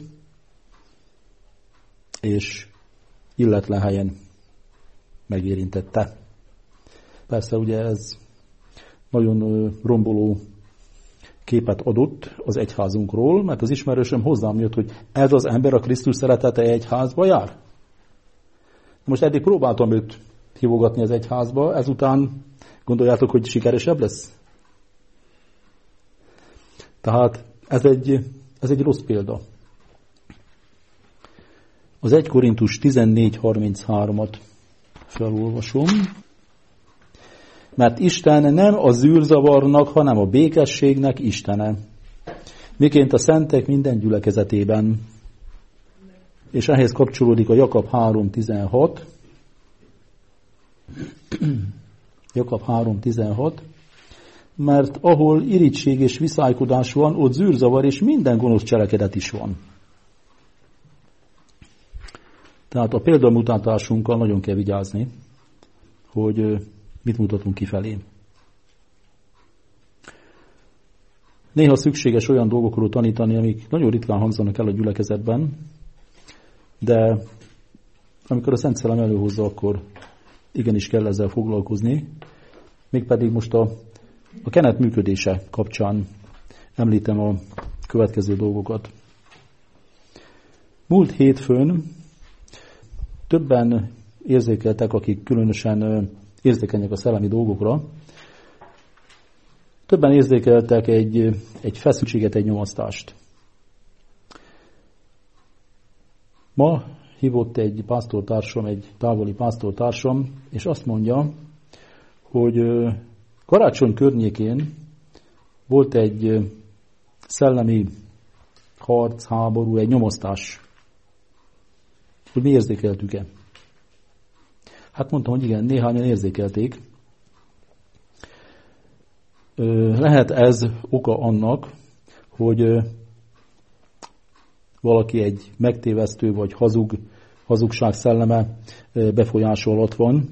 és illetlen helyen megérintette. Persze ugye ez nagyon romboló képet adott az egyházunkról, mert az ismerősöm hozzám jött, hogy ez az ember a Krisztus szeretete egyházba jár. Most eddig próbáltam őt hívogatni az egyházba, ezután gondoljátok, hogy sikeresebb lesz? Tehát ez egy, ez egy rossz példa. Az egy Korintus tizennégy harminchárom-at felolvasom. Mert Isten nem a zűrzavarnak, hanem a békességnek Istene. Miként a szentek minden gyülekezetében. És ehhez kapcsolódik a Jakab három tizenhat. Jakab három tizenhat. Mert ahol irigység és viszálykodás van, ott zűrzavar és minden gonosz cselekedet is van. Tehát a példamutatásunkkal nagyon kell vigyázni, hogy mit mutatunk kifelé. Néha szükséges olyan dolgokról tanítani, amik nagyon ritkán hangzanak el a gyülekezetben, de amikor a Szent Szellem előhozza, akkor igenis kell ezzel foglalkozni. Mégpedig most a, a kenet működése kapcsán említem a következő dolgokat. Múlt hétfőn többen érzékeltek, akik különösen érzékenyek a szellemi dolgokra, többen érzékeltek egy, egy feszültséget, egy nyomasztást. Ma hívott egy pásztortársam, egy távoli pásztortársam, és azt mondja, hogy karácsony környékén volt egy szellemi harc, háború, egy nyomasztás. Hogy mi érzékeltük-e? Hát mondtam, hogy igen, néhányan érzékelték. Lehet ez oka annak, hogy valaki egy megtévesztő vagy hazug, hazugság szelleme befolyása alatt van,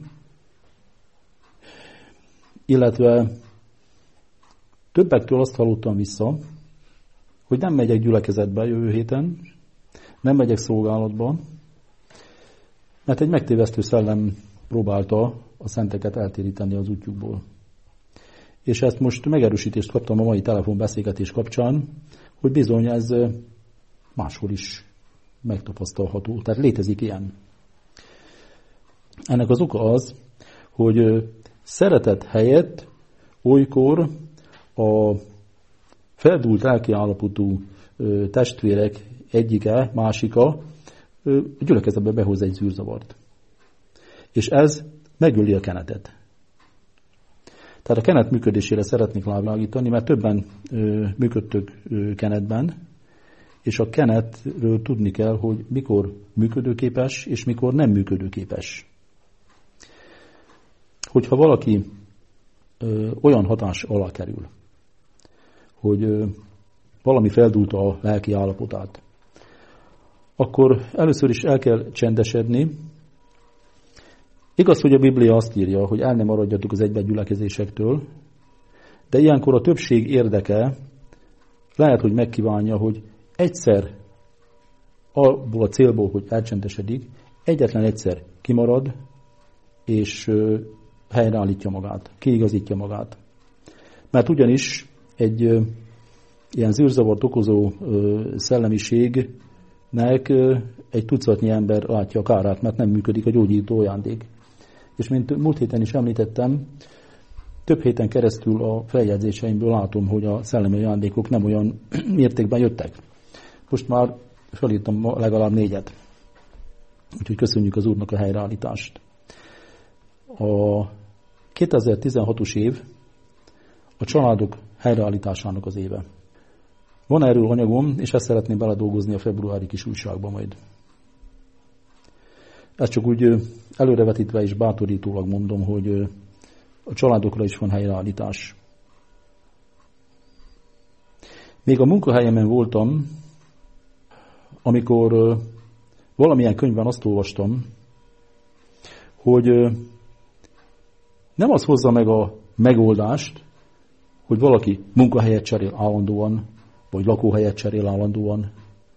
illetve többektől azt hallottam vissza, hogy nem megyek gyülekezetbe jövő héten, nem megyek szolgálatba, mert egy megtévesztő szellem próbálta a szenteket eltéríteni az útjukból. És ezt most megerősítést kaptam a mai telefonbeszélgetés kapcsán, hogy bizony ez máshol is megtapasztalható. Tehát létezik ilyen. Ennek az oka az, hogy szeretet helyett olykor a feldúlt lelkiállapotú testvérek egyike, másika a gyülekezetbe behoz egy zűrzavart. És ez megöli a kenetet. Tehát a kenet működésére szeretnék rávilágítani, mert többen ö, működtök ö, kenetben, és a kenetről tudni kell, hogy mikor működőképes, és mikor nem működőképes. Hogyha valaki ö, olyan hatás alá kerül, hogy ö, valami feldúlta a lelki állapotát, akkor először is el kell csendesedni. Igaz, hogy a Biblia azt írja, hogy el nem maradjatok az egybegyülekezésektől, de ilyenkor a többség érdeke lehet, hogy megkívánja, hogy egyszer abból a célból, hogy elcsendesedik, egyetlen egyszer kimarad, és helyreállítja magát, kiigazítja magát. Mert ugyanis egy ilyen zűrzavart okozó szellemiségnek egy tucatnyi ember látja a kárát, mert nem működik a gyógyító ajándék. És mint múlt héten is említettem, több héten keresztül a feljegyzéseimből látom, hogy a szellemi ajándékok nem olyan mértékben jöttek. Most már felírtam legalább négyet. Úgyhogy köszönjük az Úrnak a helyreállítást. A kétezer-tizenhatos év a családok helyreállításának az éve. Van erről anyagom, és ezt szeretném beledolgozni a februári kis újságba majd. Ezt csak úgy előrevetítve és bátorítólag mondom, hogy a családokra is van helyreállítás. Még a munkahelyemen voltam, amikor valamilyen könyvben azt olvastam, hogy nem az hozza meg a megoldást, hogy valaki munkahelyet cserél állandóan, vagy lakóhelyet cserél állandóan,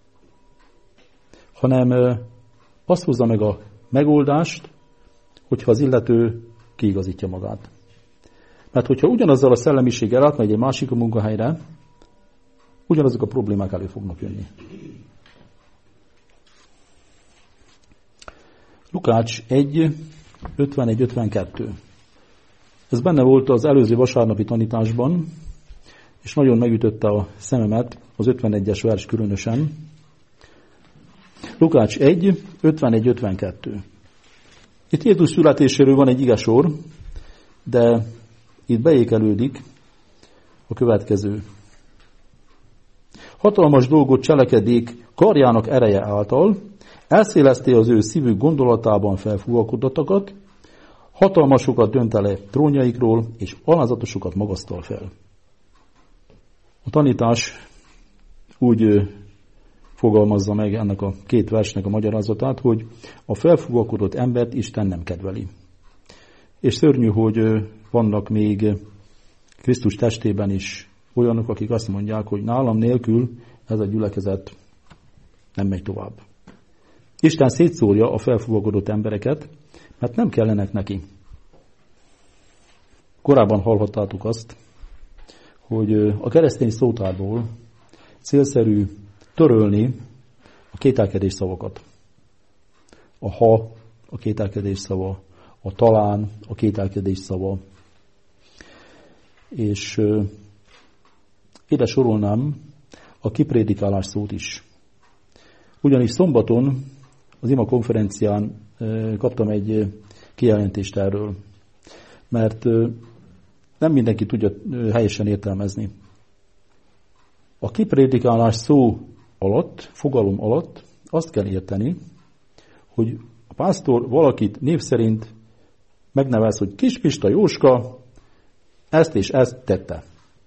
hanem azt hozza meg a megoldást, hogyha az illető kiigazítja magát. Mert hogyha ugyanazzal a szellemiséggel átmegy egy másik munkahelyre, ugyanazok a problémák elő fognak jönni. Lukács egy, ötvenegy ötvenkettő. Ez benne volt az előző vasárnapi tanításban, és nagyon megütötte a szememet, az ötvenegyes vers különösen. Lukács egy, ötvenegy ötvenkettő. Itt Jézus születéséről van egy igesor, de itt beékelődik a következő. Hatalmas dolgot cselekedik karjának ereje által, elszéleszti az ő szívük gondolatában felfúvalkodatokat, hatalmasokat dönt le trónjaikról, és alázatosokat magasztal fel. A tanítás úgy fogalmazza meg ennek a két versnek a magyarázatát, hogy a felfúvalkodott embert Isten nem kedveli. És szörnyű, hogy vannak még Krisztus testében is olyanok, akik azt mondják, hogy nálam nélkül ez a gyülekezet nem megy tovább. Isten szétszórja a felfúvalkodott embereket, mert nem kellenek neki. Korábban hallhattátok azt, hogy a keresztény szótárból célszerű törölni a kételkedés szavakat. A ha, a kételkedés szava, a talán, a kételkedés szava. És uh, ide sorolnám a kiprédikálás szót is. Ugyanis szombaton az ima konferencián uh, kaptam egy uh, kijelentést erről, mert uh, nem mindenki tudja uh, helyesen értelmezni. A kiprédikálás szó alatt, fogalom alatt azt kell érteni, hogy a pásztor valakit név szerint megnevez, hogy Kispista Jóska ezt és ezt tette.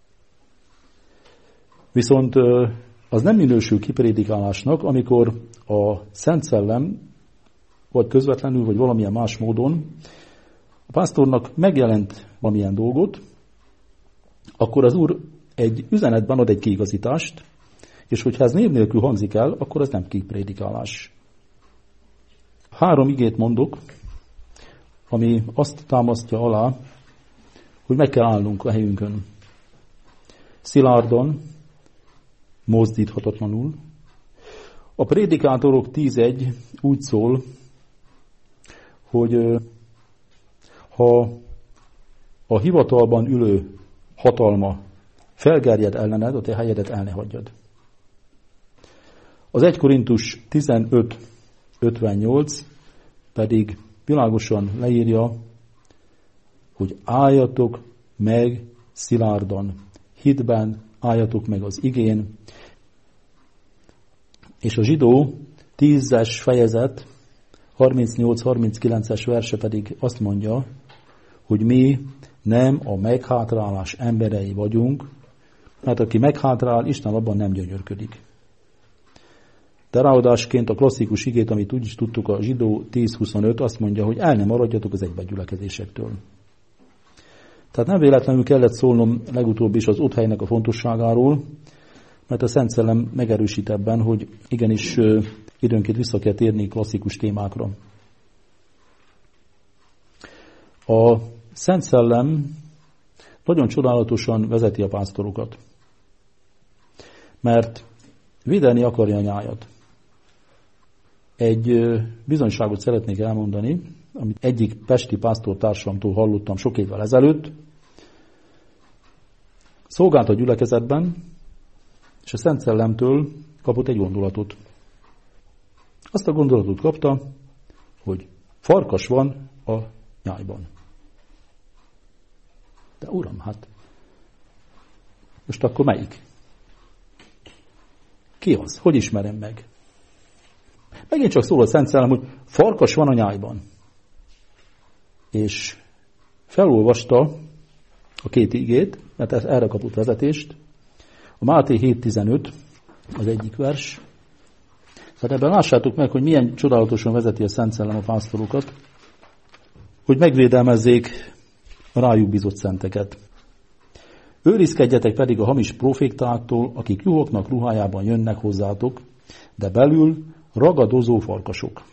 Viszont az nem minősül kiprédikálásnak, amikor a Szent Szellem, vagy közvetlenül, vagy valamilyen más módon a pásztornak megjelent valamilyen dolgot, akkor az Úr egy üzenetben ad egy kiigazítást, és hogyha ez név nélkül hangzik el, akkor ez nem kiprédikálás. Három igét mondok, ami azt támasztja alá, hogy meg kell állnunk a helyünkön. Szilárdan, mozdíthatatlanul. A prédikátorok tíz egy úgy szól, hogy ha a hivatalban ülő hatalma felgerjed ellened, a te helyedet el ne hagyjad. Az egy Korintus tizenöt ötvennyolc pedig világosan leírja, hogy álljatok meg szilárdan, hitben álljatok meg az igén, és a zsidó tízes fejezet harmincnyolc harminckilences verse pedig azt mondja, hogy mi nem a meghátrálás emberei vagyunk, mert aki meghátrál, Isten abban nem gyönyörködik. De ráadásként a klasszikus igét, amit úgy is tudtuk, a zsidó tíz huszonöt azt mondja, hogy el nem maradjatok az egybegyülekezésektől. Tehát nem véletlenül kellett szólnom legutóbb is az otthelynek a fontosságáról, mert a Szent Szellem megerősít ebben, hogy igenis időnként vissza kell térni klasszikus témákra. A Szent Szellem nagyon csodálatosan vezeti a pásztorokat, mert védelni akarja a nyájat. Egy bizonyságot szeretnék elmondani, amit egyik pesti pásztortársamtól hallottam sok évvel ezelőtt. Szolgált a gyülekezetben, és a Szent Szellemtől kapott egy gondolatot. Azt a gondolatot kapta, hogy farkas van a nyájban. De uram, hát most akkor melyik? Ki az? Hogy ismerem meg? Megint csak szól a Szent Szellem, hogy farkas van a nyájban. És felolvasta a két igét, mert erre kapott vezetést. A Máté hét tizenöt az egyik vers. Tehát ebben lássátok meg, hogy milyen csodálatosan vezeti a Szent Szellem a pásztorokat, hogy megvédelmezzék a rájuk bízott szenteket. Őrizkedjetek pedig a hamis profétáktól, akik juhoknak ruhájában jönnek hozzátok, de belül ragadozó farkasok.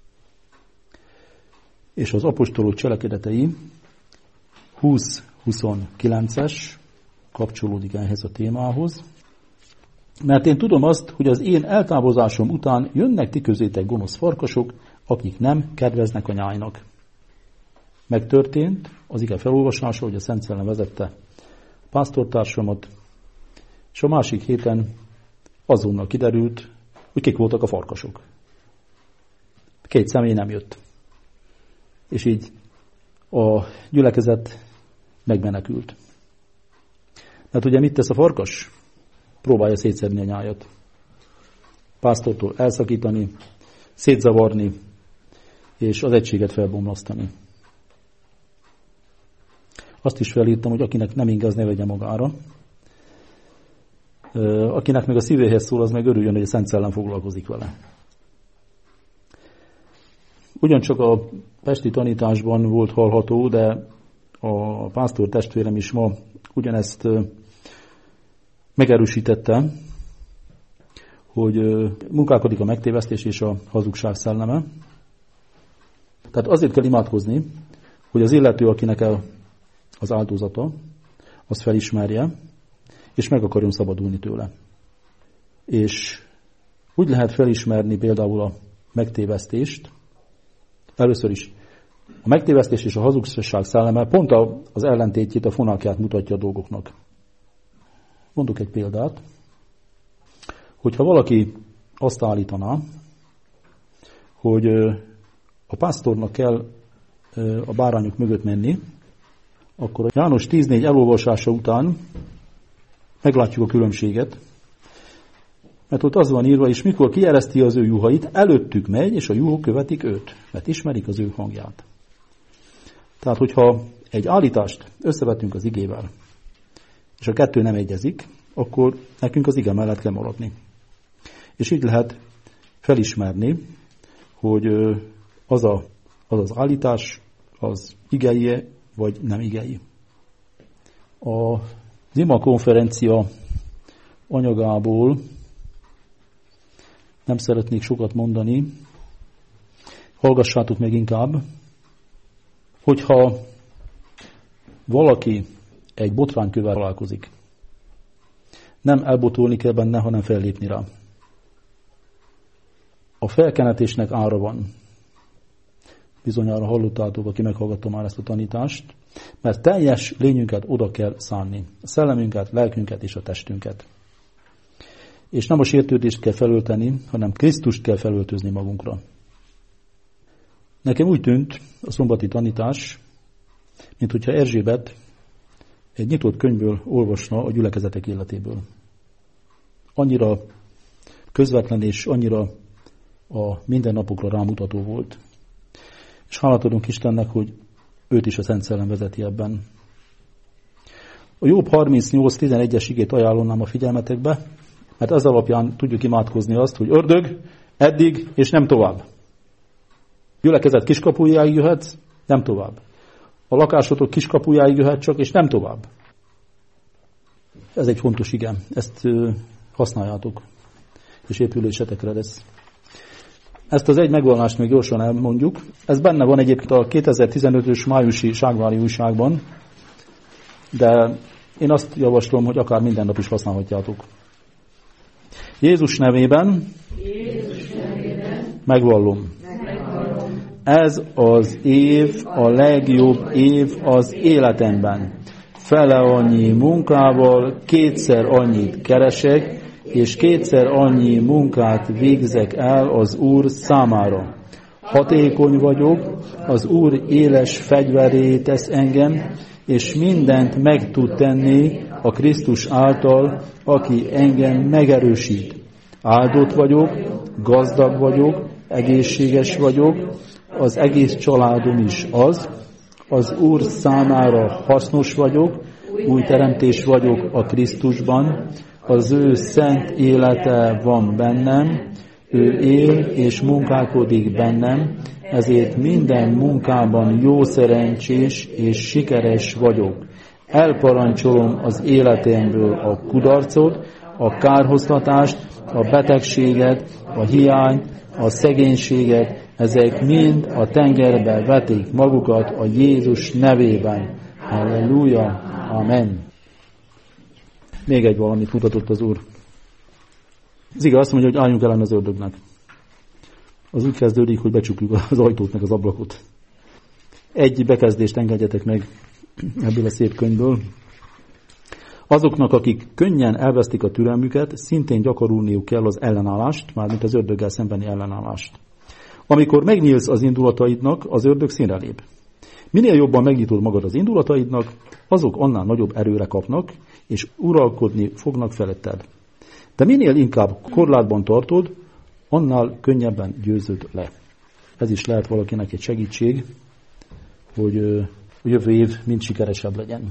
És az apostolok cselekedetei húsz huszonkilences kapcsolódik ehhez a témához. Mert én tudom azt, hogy az én eltávozásom után jönnek ti közétek gonosz farkasok, akik nem kedveznek a nyájnak. Megtörtént az ige felolvasása, hogy a Szent Szellem vezette pásztortársamat, és a másik héten azonnal kiderült, hogy kik voltak a farkasok. Két személy nem jött. És így a gyülekezet megmenekült. Mert ugye mit tesz a farkas? Próbálja szétszedni a nyájat. Pásztortól elszakítani, szétzavarni, és az egységet felbomlasztani. Azt is felírtam, hogy akinek nem inge, az ne vegye magára. Akinek meg a szívéhez szól, az meg örüljön, hogy a Szent Szellem foglalkozik vele. Ugyancsak a pesti tanításban volt hallható, de a pásztor testvérem is ma ugyanezt megerősítette, hogy munkálkodik a megtévesztés és a hazugság szelleme. Tehát azért kell imádkozni, hogy az illető, akinek az áldozata, az felismerje, és meg akarjon szabadulni tőle. És úgy lehet felismerni például a megtévesztést, először is a megtévesztés és a hazugság szelleme pont az ellentétjét, a fonalkját mutatja a dolgoknak. Mondok egy példát, hogyha valaki azt állítaná, hogy a pásztornak kell a bárányok mögött menni, akkor a János tíz négy elolvasása után meglátjuk a különbséget, mert ott az van írva, és mikor kiereszti az ő juhait, előttük megy, és a juhok követik őt, mert ismerik az ő hangját. Tehát, hogyha egy állítást összevetünk az igével, és a kettő nem egyezik, akkor nekünk az ige mellett kell maradni. És így lehet felismerni, hogy az a, az, az állítás, az igei vagy nem igei. A Ima konferencia anyagából nem szeretnék sokat mondani, hallgassátok meg inkább, hogyha valaki egy botránykővel találkozik, nem elbotolni kell benne, hanem fellépni rá. A felkenetésnek ára van. Bizonyára hallottátok, aki meghallgatta már ezt a tanítást, mert teljes lényünket oda kell szánni. A szellemünket, lelkünket és a testünket. És nem a sértődést kell felölteni, hanem Krisztust kell felöltözni magunkra. Nekem úgy tűnt a szombati tanítás, mint hogyha Erzsébet egy nyitott könyvből olvasna a gyülekezetek életéből. Annyira közvetlen és annyira a mindennapokra rámutató volt. És hálát adunk Istennek, hogy őt is a Szent Szellem vezeti ebben. A Jobb harmincnyolc tizenegyes igét ajánlom a figyelmetekbe, mert ez alapján tudjuk imádkozni azt, hogy ördög, eddig és nem tovább. Gyülekezet kiskapujáig jöhetsz, nem tovább. A lakásotok kiskapujáig jöhet csak, és nem tovább. Ez egy fontos ige. Ezt használjátok, és épülésetekre lesz. Ezt az egy megvallást még gyorsan elmondjuk. Ez benne van egyébként a kétezer-tizenötös májusi Ságvári újságban, de én azt javaslom, hogy akár minden nap is használhatjátok. Jézus nevében, Jézus nevében megvallom. megvallom. Ez az év a legjobb év az életemben. Fele annyi munkával, kétszer annyit keresek, és kétszer annyi munkát végzek el az Úr számára. Hatékony vagyok, az Úr éles fegyveré tesz engem, és mindent meg tud tenni a Krisztus által, aki engem megerősít. Áldott vagyok, gazdag vagyok, egészséges vagyok, az egész családom is az, az Úr számára hasznos vagyok, új teremtés vagyok a Krisztusban, az ő szent élete van bennem, ő él és munkálkodik bennem, ezért minden munkában jó szerencsés és sikeres vagyok. Elparancsolom az életemből a kudarcot, a kárhoztatást, a betegséget, a hiányt, a szegénységet, ezek mind a tengerbe vetik magukat a Jézus nevében. Halleluja! Amen! Még egy valamit mutatott az Úr. Az igaz azt mondja, hogy álljunk ellen az ördögnek. Az úgy kezdődik, hogy becsukjuk az ajtót meg az ablakot. Egy bekezdést engedjetek meg ebből a szép könyvből. Azoknak, akik könnyen elvesztik a türelmüket, szintén gyakorolniuk kell az ellenállást, mármint az ördöggel szembeni ellenállást. Amikor megnyílsz az indulataidnak, az ördög színre lép. Minél jobban megnyitod magad az indulataidnak, azok annál nagyobb erőre kapnak, és uralkodni fognak feletted. De minél inkább korlátban tartod, annál könnyebben győzöd le. Ez is lehet valakinek egy segítség, hogy a jövő év mind sikeresebb legyen.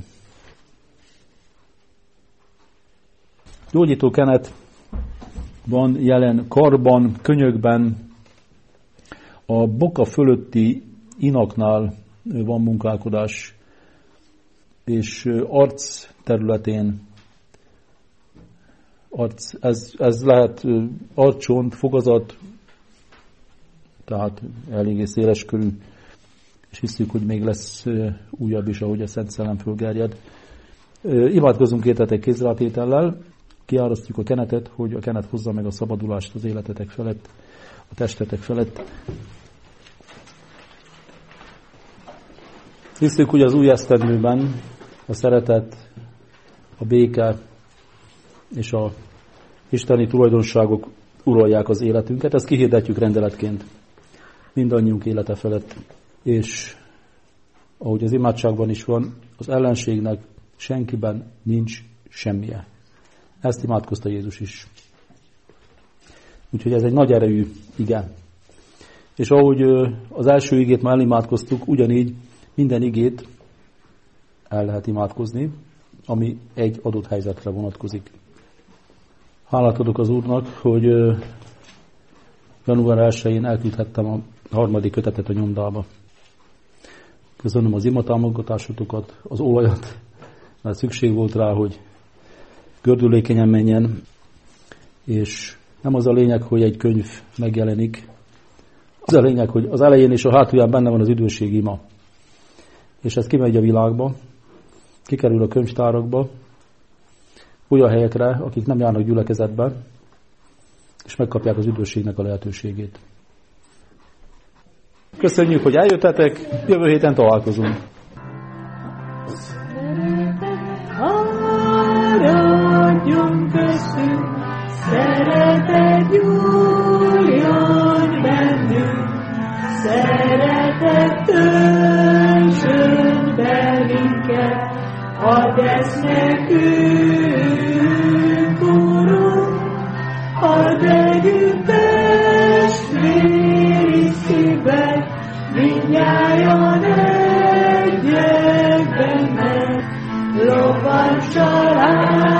Gyógyító kenet van jelen karban, könyökben, a boka fölötti inaknál van munkálkodás, és arc területén, arc, ez, ez lehet arccsont, fogazat, tehát eléggé széles körű, és hiszük, hogy még lesz újabb is, ahogy a Szent Szellem fölgerjed. Imádkozunk értetek kézrátétellel, kiárasztjuk a kenetet, hogy a kenet hozza meg a szabadulást az életetek felett, a testetek felett. Hiszük, hogy az új esztendőben a szeretet, a béke és a isteni tulajdonságok uralják az életünket. Ezt kihirdetjük rendeletként mindannyiunk élete felett. És ahogy az imádságban is van, az ellenségnek senkiben nincs semmije. Ezt imádkozta Jézus is. Úgyhogy ez egy nagy erejű ige. És ahogy az első igét már elimádkoztuk, ugyanígy minden igét el lehet imádkozni, ami egy adott helyzetre vonatkozik. Hálát adok az Úrnak, hogy január elsején elküldhettem a harmadik kötetet a nyomdába. Köszönöm az imatámogatásotokat, az olajat, mert szükség volt rá, hogy gördülékenyen menjen, és nem az a lényeg, hogy egy könyv megjelenik, az a lényeg, hogy az elején és a hátulján benne van az üdvösség ima. És ez kimegy a világba, kikerül a könyvtárakba, olyan helyekre, akik nem járnak gyülekezetbe, és megkapják az üdvösségnek a lehetőségét. Köszönjük, hogy eljöttetek, jövő héten találkozunk. Maradjon köztünk, szeretet gyújjon bennünk, szeretet töltsön be minket, add ezt nekünk, Urunk, add együtt testvéri szívben, mindnyájan egyek benned, lobban család.